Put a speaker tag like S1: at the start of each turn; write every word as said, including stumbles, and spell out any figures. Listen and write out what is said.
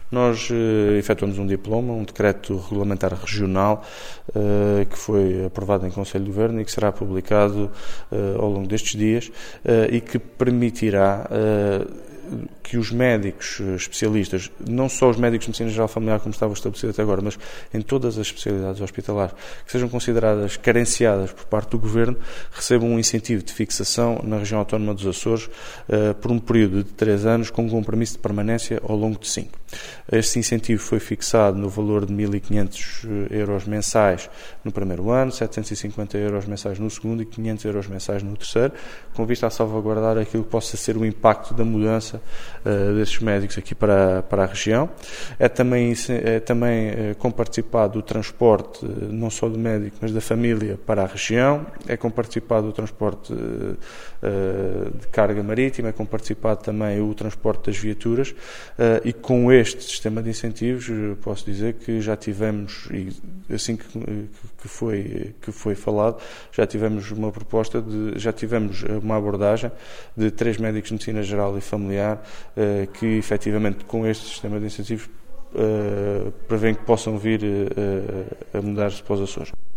S1: Nós uh, efetuamos um diploma, um decreto regulamentar regional uh, que foi aprovado em Conselho de Governo e que será publicado uh, ao longo destes dias uh, e que permitirá uh, que os médicos especialistas, não só os médicos de medicina geral familiar como estava estabelecido até agora, mas em todas as especialidades hospitalares, que sejam consideradas carenciadas por parte do Governo, recebam um incentivo de fixação na região autónoma dos Açores uh, por um período de três anos com um compromisso de permanência ao longo de cinco. Este incentivo foi fixado no valor de mil e quinhentos euros mensais no primeiro ano, setecentos e cinquenta euros mensais no segundo e quinhentos euros mensais no terceiro, com vista a salvaguardar aquilo que possa ser o impacto da mudança uh, desses médicos aqui para, para a região. É também, é também uh, comparticipado do transporte, uh, não só do médico, mas da família para a região. É comparticipado do transporte uh, uh, de carga marítima, é comparticipado também o transporte das viaturas uh, e com este sistema de incentivos posso dizer que já tivemos, e assim que, que, foi, que foi falado, já tivemos uma proposta, de, já tivemos uma abordagem de três médicos de medicina geral e familiar uh, que efetivamente com este sistema de incentivos uh, prevêem que possam vir uh, a mudar-se para os Açores.